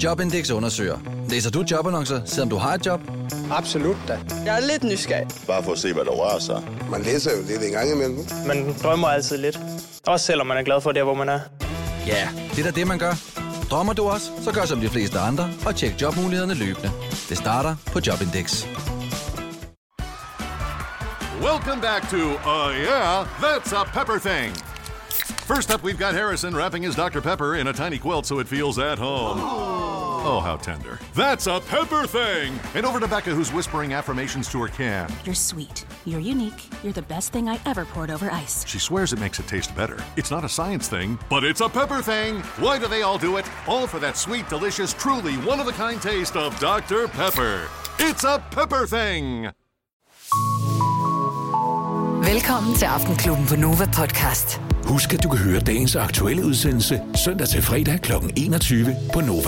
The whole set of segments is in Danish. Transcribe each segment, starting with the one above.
Jobindex undersøger. Læser du jobannoncer, selvom du har et job? Absolut da. Jeg er lidt nysgerrig. Bare for at se, hvad der rører sig. Man læser jo lidt en gang imellem. Man drømmer altid lidt. Også selvom man er glad for det, hvor man er. Ja, det er da det, man gør. Drømmer du også, så gør som de fleste andre og tjek jobmulighederne løbende. Det starter på Jobindex. Welcome back to, yeah, that's a pepper thing. First up, we've got Harrison wrapping his Dr. Pepper in a tiny quilt so it feels at home. Oh, how tender. That's a pepper thing! And over to Becca, who's whispering affirmations to her can. You're sweet. You're unique. You're the best thing I ever poured over ice. She swears it makes it taste better. It's not a science thing, but it's a pepper thing! Why do they all do it? All for that sweet, delicious, truly one-of-a-kind taste of Dr. Pepper. It's a pepper thing! Velkommen til Aftenklubben på Nova Podcast. Husk, at du kan høre dagens aktuelle udsendelse søndag til fredag kl. 21 på Nova.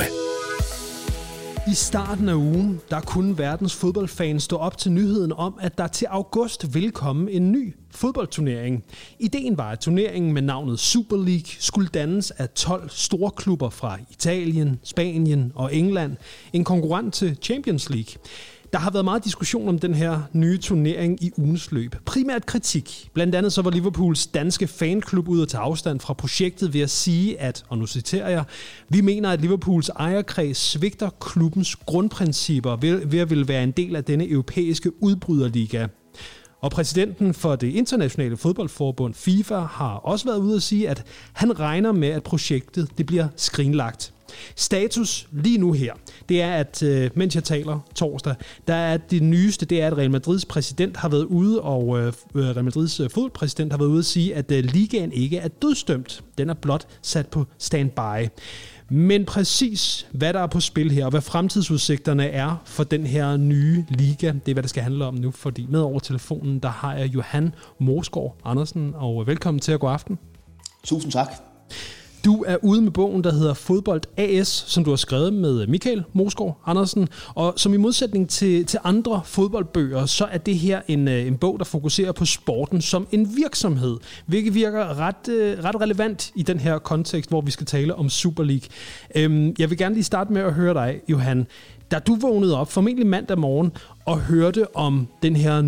I starten af ugen, der kunne verdens fodboldfans stå op til nyheden om, at der til august vil komme en ny fodboldturnering. Ideen var, at turneringen med navnet Super League skulle dannes af 12 store klubber fra Italien, Spanien og England, en konkurrent til Champions League. Der har været meget diskussion om den her nye turnering i ugens løb. Primært kritik. Blandt andet så var Liverpools danske fanklub ude at tage afstand fra projektet ved at sige, at, og nu citerer jeg, vi mener, at Liverpools ejerkreds svigter klubbens grundprincipper ved at ville være en del af denne europæiske udbryderliga. Og præsidenten for det internationale fodboldforbund FIFA har også været ude at sige, at han regner med, at projektet det bliver skrinlagt. Status lige nu her, det er, at mens jeg taler torsdag, der er det nyeste, det er, at Real Madrids præsident har været ude, og Real Madrids fodboldpræsident har været ude at sige, at ligaen ikke er dødsdømt. Den er blot sat på standby. Men præcis hvad der er på spil her, og hvad fremtidsudsigterne er for den her nye liga, det er, hvad det skal handle om nu, fordi med over telefonen, der har jeg Johan Morsgaard Andersen, og velkommen til at gå aften. Tusind tak. Du er ude med bogen, der hedder Fodbold AS, som du har skrevet med Michael Morsgaard Andersen. Og som i modsætning til andre fodboldbøger, så er det her en bog, der fokuserer på sporten som en virksomhed, hvilket virker ret relevant i den her kontekst, hvor vi skal tale om Super League. Jeg vil gerne lige starte med at høre dig, Johan. Da du vågnede op, formentlig mandag morgen, og hørte om den her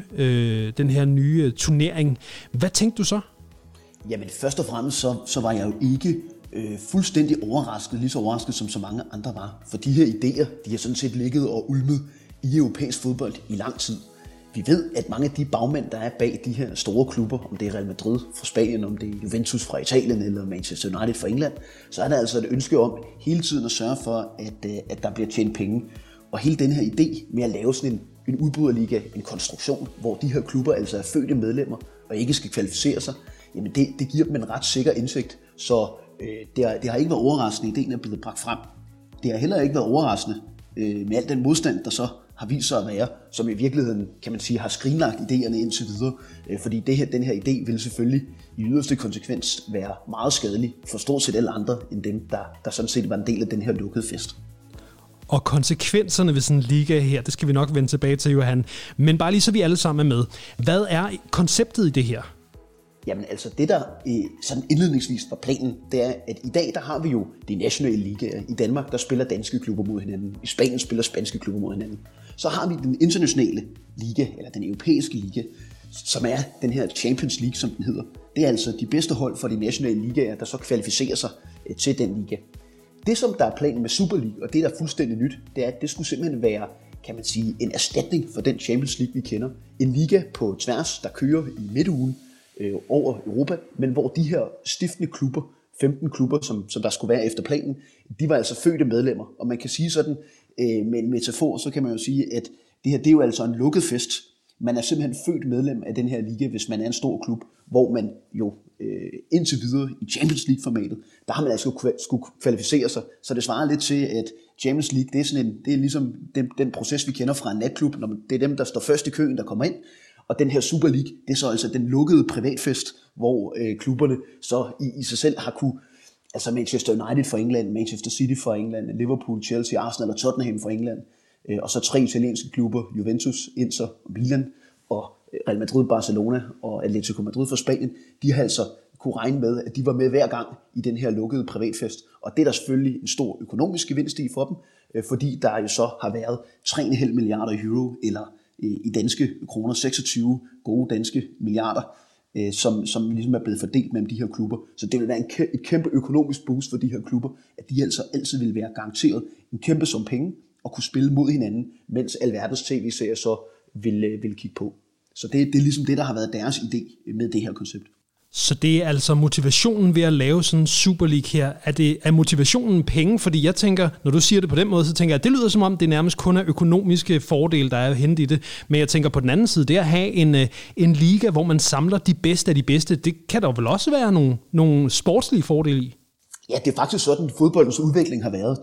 nye turnering, hvad tænkte du så? Jamen først og fremmest så var jeg jo ikke fuldstændig overrasket, lige så overrasket som så mange andre var. For de her idéer, de har sådan set ligget og ulmet i europæisk fodbold i lang tid. Vi ved, at mange af de bagmænd, der er bag de her store klubber, om det er Real Madrid fra Spanien, om det er Juventus fra Italien eller Manchester United fra England, så er der altså et ønske om hele tiden at sørge for, at der bliver tjent penge. Og hele den her idé med at lave sådan en udbryderliga, en konstruktion, hvor de her klubber altså er fødte medlemmer og ikke skal kvalificere sig, jamen det giver dem en ret sikker indsigt, så det har ikke været overraskende, ideen er blevet bragt frem. Det har heller ikke været overraskende med al den modstand, der så har vist sig at være, som i virkeligheden, kan man sige, har skrinlagt idéerne indtil videre. Fordi den her idé vil selvfølgelig i yderste konsekvens være meget skadelig for stort set alle andre end dem, der sådan set var en del af den her lukkede fest. Og konsekvenserne ved sådan en liga her, det skal vi nok vende tilbage til, Johan. Men bare lige så vi alle sammen er med. Hvad er konceptet i det her? Jamen altså det der sådan indledningsvis var planen, det er, at i dag der har vi jo de nationale ligaer. I Danmark der spiller danske klubber mod hinanden. I Spanien spiller spanske klubber mod hinanden. Så har vi den internationale liga, eller den europæiske liga, som er den her Champions League, som den hedder. Det er altså de bedste hold for de nationale ligaer, der så kvalificerer sig til den liga. Det som der er planen med Super League, og det der er fuldstændig nyt, det er, at det skulle simpelthen være, kan man sige, en erstatning for den Champions League, vi kender. En liga på tværs, der kører i midtugen over Europa, men hvor de her stiftende klubber, 15 klubber, som der skulle være efter planen, de var altså fødte medlemmer. Og man kan sige sådan, med en metafor, så kan man jo sige, at det her, det er jo altså en lukket fest. Man er simpelthen født medlem af den her liga, hvis man er en stor klub, hvor man jo indtil videre i Champions League-formatet, der har man altså skulle kvalificere sig. Så det svarer lidt til, at Champions League, det er ligesom den proces, vi kender fra en natklub, når det er dem, der står først i køen, der kommer ind. Og den her Super League, det er så altså den lukkede privatfest, hvor klubberne så i sig selv har kunne, altså Manchester United fra England, Manchester City fra England, Liverpool, Chelsea, Arsenal og Tottenham fra England, og så 3 italienske klubber, Juventus, Inter og Milan, og Real Madrid, Barcelona og Atletico Madrid fra Spanien, de har altså kunne regne med, at de var med hver gang i den her lukkede privatfest. Og det er der selvfølgelig en stor økonomisk gevinst i for dem, fordi der jo så har været 3,5 milliarder euro, eller i danske kroner 26 gode danske milliarder, som ligesom er blevet fordelt mellem de her klubber. Så det vil være et kæmpe økonomisk boost for de her klubber, at de altså altid vil være garanteret en kæmpe sum penge og kunne spille mod hinanden, mens alverdens tv-serier så vil kigge på. Så det er ligesom det, der har været deres idé med det her koncept. Så det er altså motivationen ved at lave sådan en Super League her. Er motivationen penge? Fordi jeg tænker, når du siger det på den måde, så tænker jeg, at det lyder som om, det nærmest kun er økonomiske fordele, der er hentet i det. Men jeg tænker på den anden side, det at have en liga, hvor man samler de bedste af de bedste, det kan der vel også være nogle sportslige fordele i? Ja, det er faktisk sådan, fodboldens udvikling har været.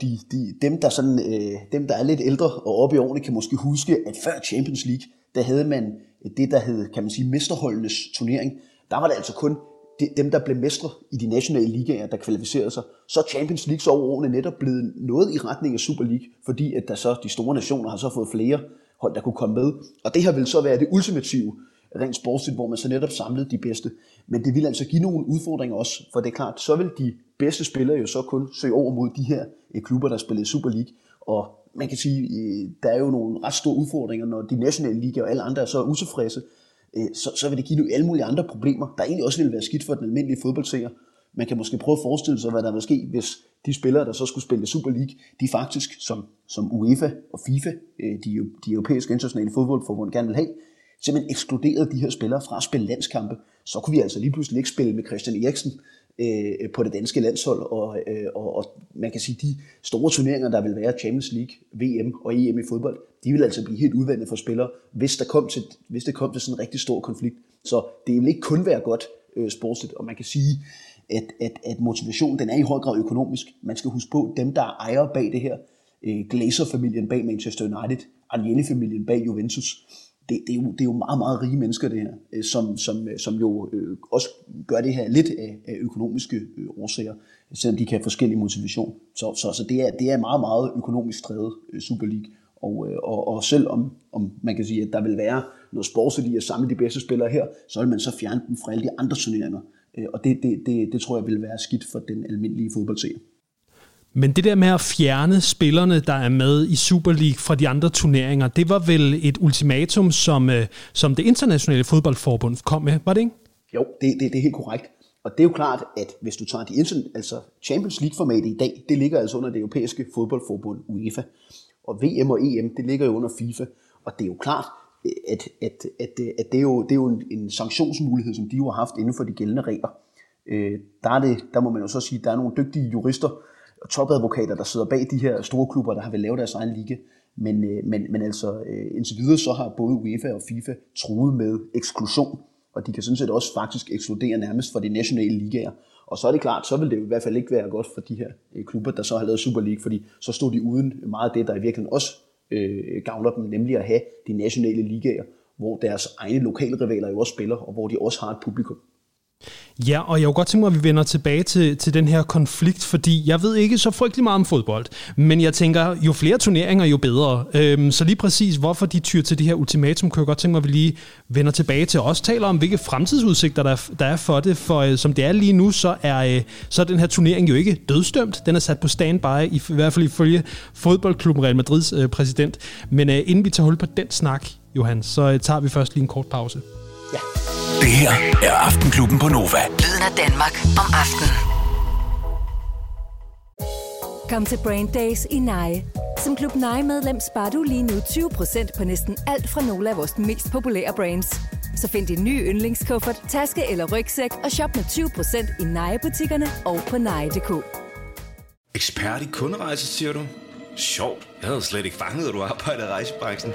Dem, der er lidt ældre og oppe i årene, kan måske huske, at før Champions League, der havde man det, der hed, kan man sige, mesterholdenes turnering. Der var det altså kun dem, der blev mestre i de nationale ligaer, der kvalificerede sig. Så Champions League så over årene netop blevet noget i retning af Super League, fordi at der så de store nationer har så fået flere hold, der kunne komme med. Og det her vil så være det ultimative rent sportsligt, hvor man så netop samlede de bedste. Men det vil altså give nogle udfordringer også, for det er klart, så vil de bedste spillere jo så kun søge over mod de her klubber, der spiller Super League. Og man kan sige, der er jo nogle ret store udfordringer, når de nationale ligaer og alle andre er så utilfredse, så vil det give alle mulige andre problemer, der egentlig også ville være skidt for den almindelige fodboldseer. Man kan måske prøve at forestille sig, hvad der vil ske, hvis de spillere, der så skulle spille Super League, de faktisk, som UEFA og FIFA, de europæiske internationale fodboldforbund gerne vil have, simpelthen ekskluderede de her spillere fra at spille landskampe. Så kunne vi altså lige pludselig ikke spille med Christian Eriksen på det danske landshold, og man kan sige, de store turneringer, der vil være Champions League, VM og EM i fodbold, de vil altså blive helt udvandet for spillere, hvis det kom til sådan en rigtig stor konflikt. Så det vil ikke kun være godt sportsligt, og man kan sige, at motivationen, den er i høj grad økonomisk. Man skal huske på, dem der ejer bag det her, Glazer-familien bag Manchester United, Agnelli-familien bag Juventus, det er jo meget, meget rige mennesker, det her, som jo også gør det her lidt af økonomiske årsager, selvom de kan have forskellige motivation. Så det er meget, meget økonomisk drevet Super League. Og selv om man kan sige, at der vil være noget sportsligt i at samle de bedste spillere her, så vil man så fjerne dem fra alle de andre turneringer. Og det tror jeg vil være skidt for den almindelige fodboldseer. Men det der med at fjerne spillerne, der er med i Super League fra de andre turneringer, det var vel et ultimatum, som det internationale fodboldforbund kom med, var det ikke? Jo, det er helt korrekt. Og det er jo klart, at hvis du tager altså Champions League-formatet i dag, det ligger altså under det europæiske fodboldforbund UEFA. Og VM og EM, det ligger jo under FIFA. Og det er jo klart, at det er jo en sanktionsmulighed, som de jo har haft inden for de gældende regler. Der må man jo så sige, at der er nogle dygtige jurister og topadvokater, der sidder bag de her store klubber, der har vel lavet deres egen liga. Men altså indtil videre så har både UEFA og FIFA truet med eksklusion, og de kan sådan set også faktisk ekskludere nærmest for de nationale ligaer. Og så er det klart, så vil det jo i hvert fald ikke være godt for de her klubber, der så har lavet Super League, fordi så stod de uden meget af det, der i virkeligheden også gavner dem, nemlig at have de nationale ligaer, hvor deres egne lokale rivaler jo også spiller, og hvor de også har et publikum. Ja, og jeg kunne godt tænke mig, at vi vender tilbage til den her konflikt, fordi jeg ved ikke så frygtelig meget om fodbold, men jeg tænker, jo flere turneringer, jo bedre. Så lige præcis, hvorfor de tyr til det her ultimatum, kan jeg godt tænke mig, at vi lige vender tilbage til. Også taler om, hvilke fremtidsudsigter der er for det, for som det er lige nu, så er den her turnering jo ikke dødsdømt. Den er sat på standby, i hvert fald ifølge fodboldklubben Real Madrids præsident. Men inden vi tager hul på den snak, Johan, så tager vi først lige en kort pause. Ja. Det her er Aftenklubben på Nova. Lyden af Danmark om aftenen. Kom til Brain Days i Nije. Som Klub Nije-medlem sparer du lige nu 20% på næsten alt fra nogle af vores mest populære brands. Så find din nye yndlingskuffert, taske eller rygsæk og shop med 20% i Nije-butikkerne og på nije.dk. Ekspert i kunderejser, siger du? Sjovt. Jeg havde slet ikke fanget, at du arbejder i rejsebranchen.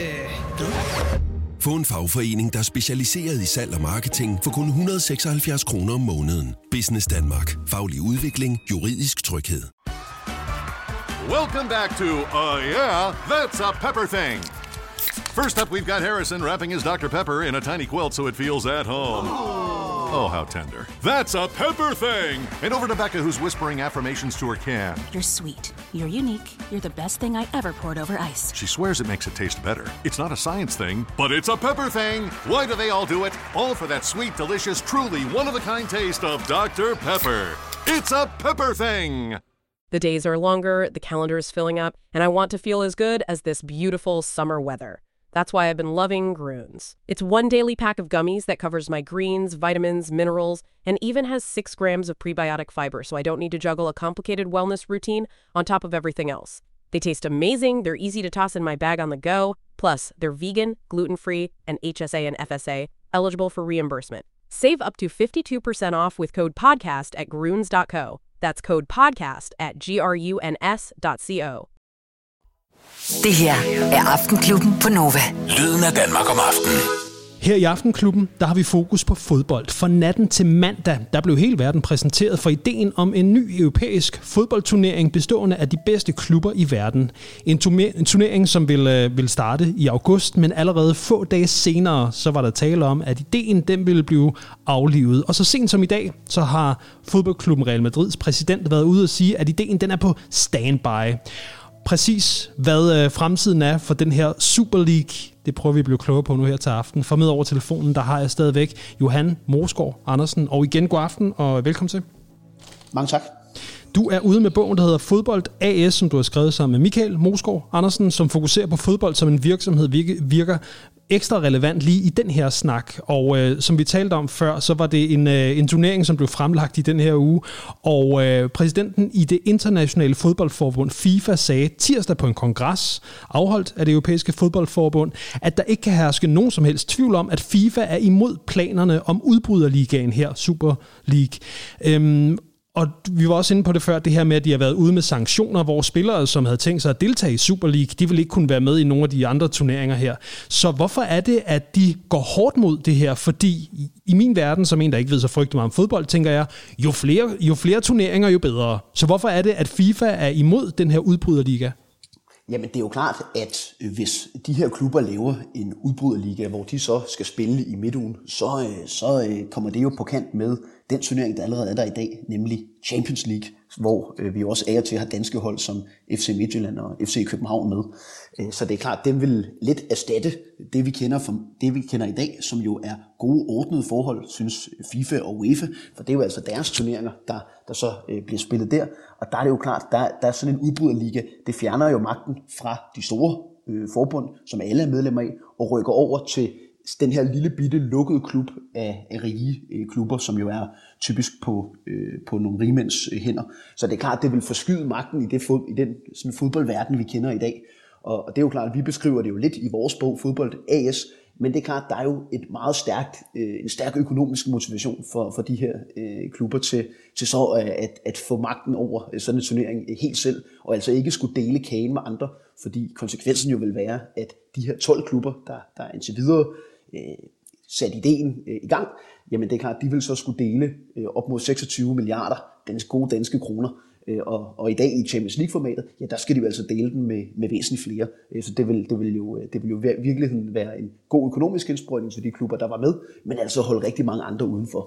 Få en fagforening, der er specialiseret i salg og marketing for kun 176 kroner om måneden. Business Danmark. Faglig udvikling. Juridisk tryghed. Welcome back to Yeah, That's a Pepper Thing. First up, we've got Harrison wrapping his Dr. Pepper in a tiny quilt so it feels at home. Oh, how tender. That's a Pepper thing! And over to Becca, who's whispering affirmations to her can. You're sweet. You're unique. You're the best thing I ever poured over ice. She swears it makes it taste better. It's not a science thing, but it's a Pepper thing! Why do they all do it? All for that sweet, delicious, truly one-of-a-kind taste of Dr. Pepper. It's a Pepper thing! The days are longer, the calendar is filling up, and I want to feel as good as this beautiful summer weather. That's why I've been loving Grüns. It's one daily pack of gummies that covers my greens, vitamins, minerals, and even has 6 grams of prebiotic fiber, so I don't need to juggle a complicated wellness routine on top of everything else. They taste amazing, they're easy to toss in my bag on the go, plus they're vegan, gluten-free, and HSA and FSA, eligible for reimbursement. Save up to 52% off with code PODCAST at Grüns.co. That's code PODCAST at GRUNS.co. Det her er Aftenklubben på Nova. Lyden af Danmark om aftenen. Her i Aftenklubben, der har vi fokus på fodbold. For natten til mandag, der blev hele verden præsenteret for ideen om en ny europæisk fodboldturnering bestående af de bedste klubber i verden. En turnering, som vil starte i august, men allerede få dage senere, så var der tale om, at ideen den ville blive aflivet. Og så sent som i dag, så har fodboldklubben Real Madrids præsident været ude og sige, at ideen den er på standby. Præcis hvad fremtiden er for den her Super League, det prøver vi at blive klogere på nu her til aften. For med over telefonen, der har jeg stadigvæk Johan Moesgaard Andersen. Og igen, god aften og velkommen til. Mange tak. Du er ude med bogen, der hedder Fodbold AS, som du har skrevet sammen med Michael Moesgaard Andersen, som fokuserer på fodbold som en virksomhed, virker ekstra relevant lige i den her snak. Og som vi talte om før, så var det en turnering, som blev fremlagt i den her uge. Og præsidenten i det internationale fodboldforbund FIFA sagde tirsdag på en kongres, afholdt af det europæiske fodboldforbund, at der ikke kan herske nogen som helst tvivl om, at FIFA er imod planerne om udbryderligaen her, Super League. Og vi var også inde på det før, det her med, at de har været ude med sanktioner, hvor spillere, som havde tænkt sig at deltage i Super League, de vil ikke kunne være med i nogle af de andre turneringer her. Så hvorfor er det, at de går hårdt mod det her? Fordi i min verden, som en, der ikke ved så frygtelig meget om fodbold, tænker jeg, jo flere turneringer, jo bedre. Så hvorfor er det, at FIFA er imod den her udbryderliga? Jamen det er jo klart, at hvis de her klubber laver en udbryderliga, hvor de så skal spille i midtugen, så kommer det jo på kant med den turnering, der allerede er der i dag, nemlig Champions League, hvor vi jo også af og til har danske hold som FC Midtjylland og FC København med. Så det er klart, den vil lidt erstatte det, vi kender i dag, som jo er gode, ordnede forhold, synes FIFA og UEFA, for det er jo altså deres turneringer, der så bliver spillet der. Og der er det jo klart, der er sådan en udbryderliga, det fjerner jo magten fra de store forbund, som alle er medlemmer af, og rykker over til den her lille bitte lukkede klub af rige klubber, som jo er typisk på nogle rigmænds hænder. Så det er klart, det vil forskyde magten i den sådan fodboldverden, vi kender i dag. Og det er jo klart, at vi beskriver det jo lidt i vores bog, Fodbold AS, men det er klart, der er jo en stærk økonomisk motivation for de her klubber til så at få magten over sådan en turnering helt selv, og altså ikke skulle dele kagen med andre, fordi konsekvensen jo vil være, at de her 12 klubber, der indtil videre sat ideen i gang, jamen det er klart, de vil så skulle dele op mod 26 milliarder gode danske kroner. Og i dag i Champions League-formatet, ja, der skal de jo altså dele den med væsentligt flere. Så det vil jo i virkeligheden være en god økonomisk indsprøjtning til de klubber, der var med, men altså holde rigtig mange andre udenfor.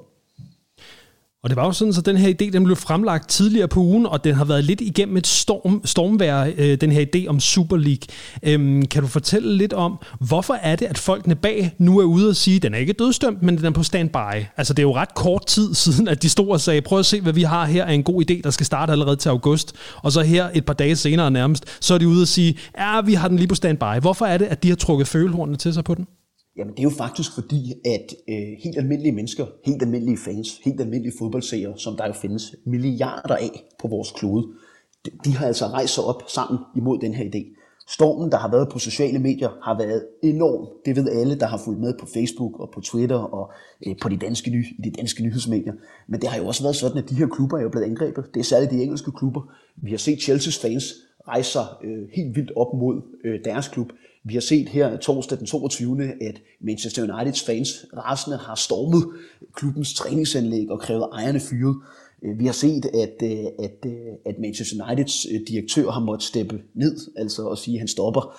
Og det var jo sådan, så den her idé, den blev fremlagt tidligere på ugen, og den har været lidt igennem et stormvejr, den her idé om Super League. Kan du fortælle lidt om, hvorfor er det, at folkene bag nu er ude og sige, at den er ikke dødsdømt, men den er på standby? Altså det er jo ret kort tid siden, at de stod og sagde, prøv at se, hvad vi har her er en god idé, der skal starte allerede til august. Og så her et par dage senere nærmest, så er de ude og sige, ja, vi har den lige på standby. Hvorfor er det, at de har trukket følehornene til sig på den? Jamen det er jo faktisk fordi, at helt almindelige mennesker, helt almindelige fans, helt almindelige fodboldseere, som der jo findes milliarder af på vores klode, de har altså rejst sig op sammen imod den her idé. Stormen, der har været på sociale medier, har været enorm. Det ved alle, der har fulgt med på Facebook og på Twitter og på de danske nyhedsmedier. Men det har jo også været sådan, at de her klubber er jo blevet angrebet. Det er særligt de engelske klubber. Vi har set Chelseas fans rejse sig helt vildt op mod deres klub. Vi har set her torsdag den 22. at Manchester Uniteds fans rasende har stormet klubbens træningsanlæg og krævet ejerne fyret. Vi har set, at Manchester Uniteds direktør har måttet steppe ned, altså at sige, at han stopper.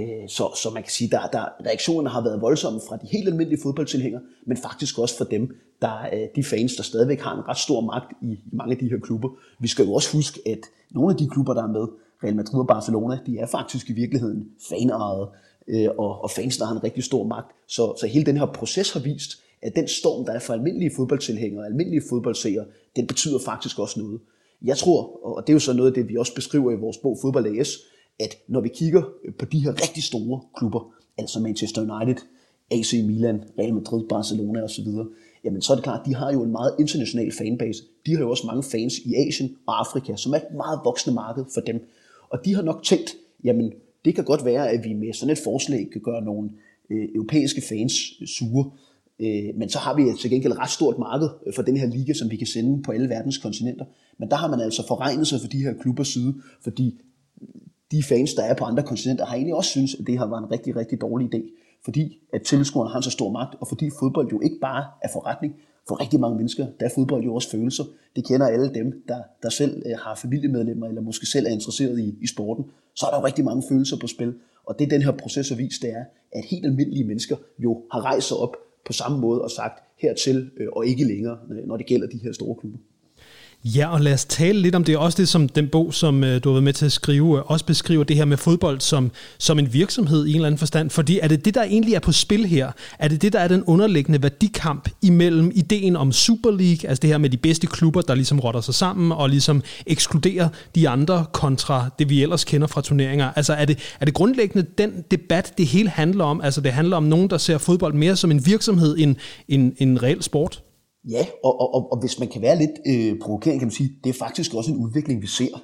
Så man kan sige, at reaktionerne har været voldsomme fra de helt almindelige fodboldtilhængere, men faktisk også fra dem, de fans, der stadigvæk har en ret stor magt i mange af de her klubber. Vi skal jo også huske, at nogle af de klubber, der er med, Real Madrid og Barcelona, de er faktisk i virkeligheden fanejede, og fans, der har en rigtig stor magt. Så hele den her proces har vist, at den storm, der er for almindelige fodboldtilhængere og almindelige fodboldseere, den betyder faktisk også noget. Jeg tror, og det er jo så noget af det, vi også beskriver i vores bog Fodbold AS, at når vi kigger på de her rigtig store klubber, altså Manchester United, AC Milan, Real Madrid, Barcelona osv., jamen så er det klart, at de har jo en meget international fanbase. De har jo også mange fans i Asien og Afrika, som er et meget voksende marked for dem. Og de har nok tænkt, jamen det kan godt være, at vi med sådan et forslag kan gøre nogle europæiske fans sure, men så har vi til gengæld et ret stort marked for den her liga, som vi kan sende på alle verdens kontinenter. Men der har man altså forregnet sig for de her klubbers side, fordi de fans, der er på andre kontinenter, har egentlig også synes, at det har været en rigtig, rigtig dårlig idé. Fordi at tilskuerne har så stor magt, og fordi fodbold jo ikke bare er forretning. For rigtig mange mennesker, der er fodbold jo også følelser. Det kender alle dem, der selv har familiemedlemmer, eller måske selv er interesseret i sporten. Så er der jo rigtig mange følelser på spil. Og det den her proces har vist, det er, at helt almindelige mennesker jo har rejst sig op på samme måde og sagt hertil og ikke længere, når det gælder de her store klubber. Ja, og lad os tale lidt om det. Også det, som den bog, som du har været med til at skrive, også beskriver det her med fodbold som en virksomhed i en eller anden forstand. Fordi er det det, der egentlig er på spil her? Er det det, der er den underliggende værdikamp imellem ideen om Super League, altså det her med de bedste klubber, der ligesom rotter sig sammen og ligesom ekskluderer de andre kontra det, vi ellers kender fra turneringer? Altså er det grundlæggende den debat, det hele handler om? Altså det handler om nogen, der ser fodbold mere som en virksomhed end en reel sport? Ja, og hvis man kan være lidt provokerende, kan man sige, det er faktisk også en udvikling, vi ser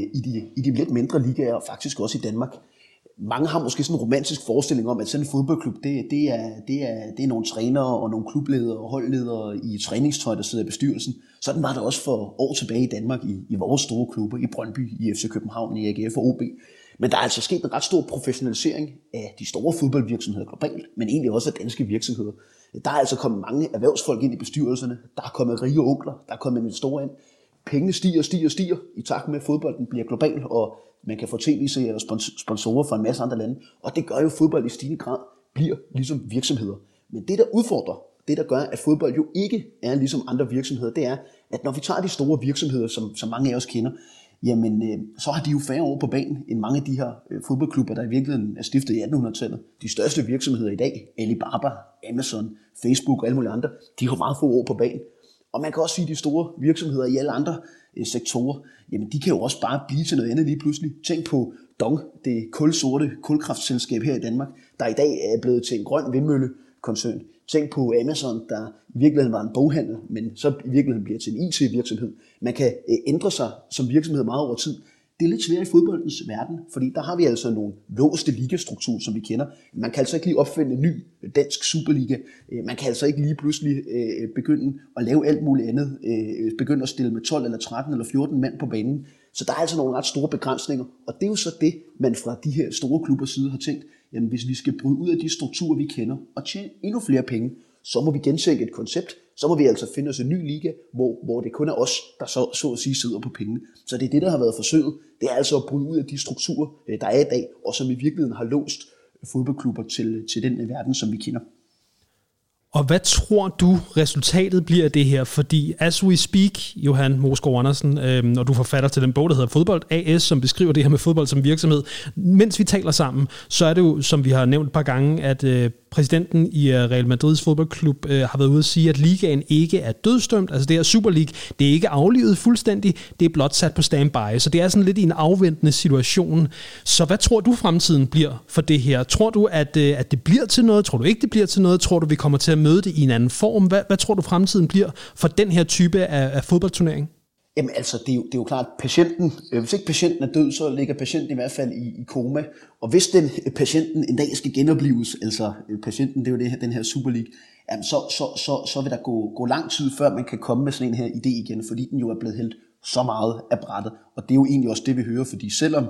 i de lidt mindre ligaer, og faktisk også i Danmark. Mange har måske sådan en romantisk forestilling om, at sådan en fodboldklub, det er nogle trænere og nogle klubledere og holdledere i træningstøj, der sidder i bestyrelsen. Sådan var det også for år tilbage i Danmark i vores store klubber, i Brøndby, i FC København, i AGF og OB. Men der er altså sket en ret stor professionalisering af de store fodboldvirksomheder globalt, men egentlig også af danske virksomheder. Der er altså kommet mange erhvervsfolk ind i bestyrelserne, der er kommet rige onkler, der er kommet investorer ind. Pengene stiger i takt med, at fodbolden bliver global, og man kan få tv-serier og sponsorer fra en masse andre lande. Og det gør jo, at fodbold i stigende grad bliver ligesom virksomheder. Men det, der udfordrer, det der gør, at fodbold jo ikke er ligesom andre virksomheder, det er, at når vi tager de store virksomheder, som mange af os kender, jamen så har de jo færre år på banen end mange af de her fodboldklubber, der i virkeligheden er stiftet i 1800-tallet. De største virksomheder i dag, Alibaba, Amazon, Facebook og alle mulige andre, de har meget få år på banen. Og man kan også sige, at de store virksomheder i alle andre sektorer, jamen de kan jo også bare blive til noget andet lige pludselig. Tænk på Dong, det kulsorte kulkraftselskab her i Danmark, der i dag er blevet til en grøn vindmøllekoncern. Tænk på Amazon, der i virkeligheden var en boghandel, men så i virkeligheden bliver til en IT-virksomhed. Man kan ændre sig som virksomhed meget over tid. Det er lidt svært i fodboldens verden, fordi der har vi altså nogle låste ligastrukturer, som vi kender. Man kan altså ikke lige opfinde en ny dansk Superliga. Man kan altså ikke lige pludselig begynde at lave alt muligt andet. Begynde at stille med 12 eller 13 eller 14 mand på banen. Så der er altså nogle ret store begrænsninger, og det er jo så det, man fra de her store klubbers side har tænkt. Jamen hvis vi skal bryde ud af de strukturer, vi kender, og tjene endnu flere penge, så må vi gentænke et koncept. Så må vi altså finde os en ny liga, hvor det kun er os, der så at sige sidder på pengene. Så det er det, der har været forsøget. Det er altså at bryde ud af de strukturer, der er i dag, og som i virkeligheden har låst fodboldklubber til den verden, som vi kender. Og hvad tror du, resultatet bliver af det her? Fordi as we speak, Johan Moesgaard Andersen, og du forfatter til den bog, der hedder Fodbold AS, som beskriver det her med fodbold som virksomhed. Mens vi taler sammen, så er det jo, som vi har nævnt et par gange, at præsidenten i Real Madrids fodboldklub har været ude at sige, at ligaen ikke er dødsdømt. Altså det her Super League, det er ikke aflivet fuldstændig, det er blot sat på standby. Så det er sådan lidt i en afventende situation. Så hvad tror du fremtiden bliver for det her? Tror du, at det bliver til noget? Tror du ikke, det bliver til noget? Tror du, vi kommer til at møde det i en anden form? Hvad tror du, fremtiden bliver for den her type af fodboldturnering? Jamen altså, det er jo klart, patienten, hvis ikke patienten er død, så ligger patienten i hvert fald i koma. Og hvis patienten en dag skal genoplives, altså patienten, det er jo den her Super League, jamen så vil der gå lang tid, før man kan komme med sådan en her idé igen, fordi den jo er blevet hældt så meget af brættet. Og det er jo egentlig også det, vi hører, fordi selvom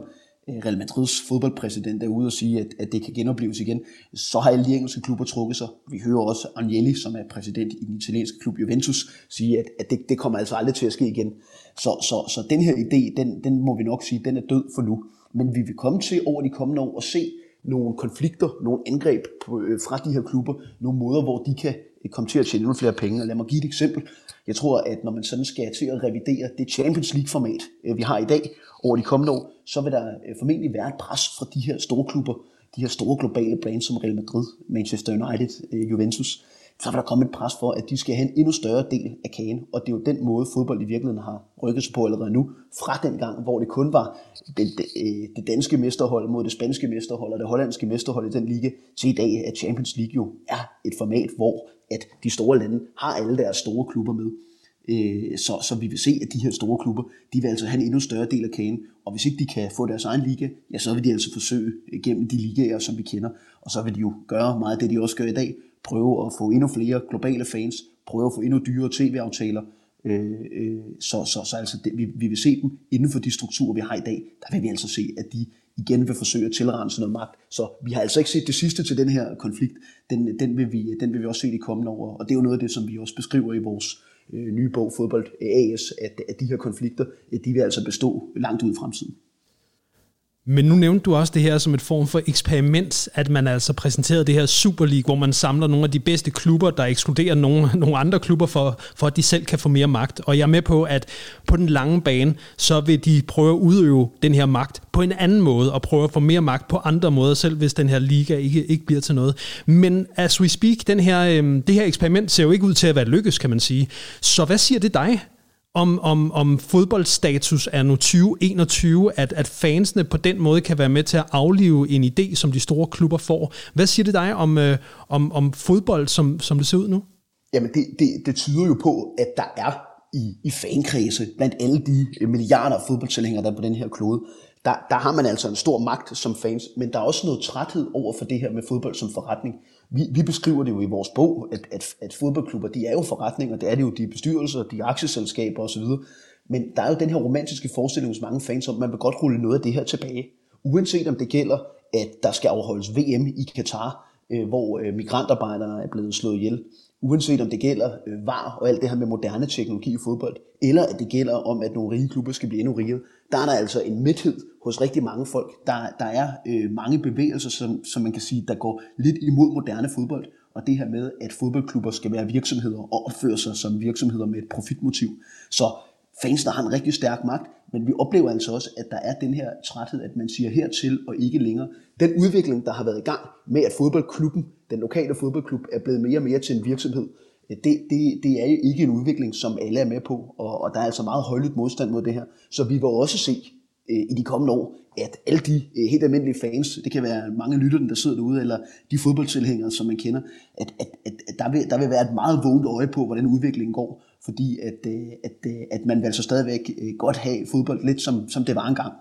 Real Madrids fodboldpræsident er ude og sige, at det kan genopleves igen, så har alle de engelske klubber trukket sig. Vi hører også Agnelli, som er præsident i den italienske klub Juventus, sige, at det kommer altså aldrig til at ske igen. Så den her idé, den må vi nok sige, den er død for nu. Men vi vil komme til over de kommende år at se nogle konflikter, nogle angreb fra de her klubber, nogle måder, hvor de kan komme til at tjene endnu flere penge. Og lad mig give et eksempel. Jeg tror, at når man sådan skal til at revidere det Champions League-format, vi har i dag over de kommende år, så vil der formentlig være et pres fra de her store klubber, de her store globale brands som Real Madrid, Manchester United, Juventus. Så vil der komme et pres for, at de skal have en endnu større del af kagen. Og det er jo den måde, fodbold i virkeligheden har rykket sig på allerede nu. Fra den gang, hvor det kun var det danske mesterhold mod det spanske mesterhold og det hollandske mesterhold i den liga, til i dag, at Champions League jo er et format, hvor at de store lande har alle deres store klubber med. Så vi vil se, at de her store klubber, de vil altså have en endnu større del af kagen. Og hvis ikke de kan få deres egen liga, ja, så vil de altså forsøge gennem de ligaer, som vi kender. Og så vil de jo gøre meget af det, de også gør i dag. Prøve at få endnu flere globale fans, prøve at få endnu dyrere tv-aftaler. Så altså vi vil se dem inden for de strukturer, vi har i dag. Der vil vi altså se, at de igen vil forsøge at tilrense noget magt. Så vi har altså ikke set det sidste til den her konflikt. Den vil vi også se de kommende år. Og det er jo noget af det, som vi også beskriver i vores nye bog, Fodbold AS, at de her konflikter, de vil altså bestå langt ud i fremtiden. Men nu nævnte du også det her som et form for eksperiment, at man altså præsenterede det her Super League, hvor man samler nogle af de bedste klubber, der ekskluderer nogle andre klubber, for at de selv kan få mere magt. Og jeg er med på, at på den lange bane, så vil de prøve at udøve den her magt på en anden måde, og prøve at få mere magt på andre måder, selv hvis den her liga ikke bliver til noget. Men as we speak, det her eksperiment ser jo ikke ud til at være lykkes, kan man sige. Så hvad siger det dig? Om fodboldstatus er nu 2021, at fansene på den måde kan være med til at aflive en idé, som de store klubber får. Hvad siger det dig om fodbold, som det ser ud nu? Jamen det tyder jo på, at der er i fankredse, blandt alle de milliarder af fodboldtilhængere, der er på den her klode, der har man altså en stor magt som fans, men der er også noget træthed over for det her med fodbold som forretning. Vi beskriver det jo i vores bog, at fodboldklubber, de er jo forretninger, det er det jo de bestyrelser, de aktieselskaber osv., men der er jo den her romantiske forestilling hos mange fans om, at man vil godt rulle noget af det her tilbage. Uanset om det gælder, at der skal afholdes VM i Katar, hvor migrantarbejdere er blevet slået ihjel, uanset om det gælder VAR og alt det her med moderne teknologi i fodbold, eller at det gælder om, at nogle rige klubber skal blive endnu rigere, der er der altså en mæthed hos rigtig mange folk. Der er mange bevægelser, som man kan sige, der går lidt imod moderne fodbold, og det her med, at fodboldklubber skal være virksomheder og opføre sig som virksomheder med et profitmotiv. Så fansene har en rigtig stærk magt, men vi oplever altså også, at der er den her træthed, at man siger hertil og ikke længere. Den udvikling, der har været i gang med, at fodboldklubben, den lokale fodboldklub, er blevet mere og mere til en virksomhed, det er jo ikke en udvikling, som alle er med på, og der er altså meget højlydt modstand mod det her. Så vi vil også se i de kommende år, at alle de helt almindelige fans, det kan være mange lytterne, der sidder derude, eller de fodboldtilhængere, som man kender, at der vil være et meget vågent øje på, hvordan udviklingen går, fordi at man vil altså stadigvæk godt have fodbold lidt som det var engang.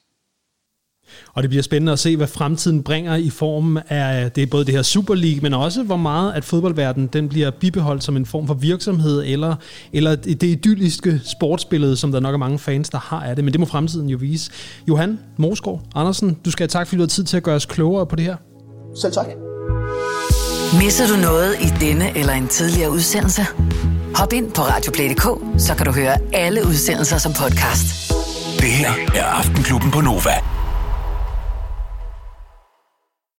Og det bliver spændende at se, hvad fremtiden bringer i form af det, både det her Super League, men også hvor meget at fodboldverdenen den bliver bibeholdt som en form for virksomhed, eller det idylliske sportsbillede, som der nok er mange fans, der har af det. Men det må fremtiden jo vise. Johan Moesgaard Andersen, du skal have tak, fordi du har tid til at gøre os klogere på det her. Selv tak. Misser du noget i denne eller en tidligere udsendelse? Hop ind på radioplay.dk, så kan du høre alle udsendelser som podcast. Det her er Aftenklubben på Nova.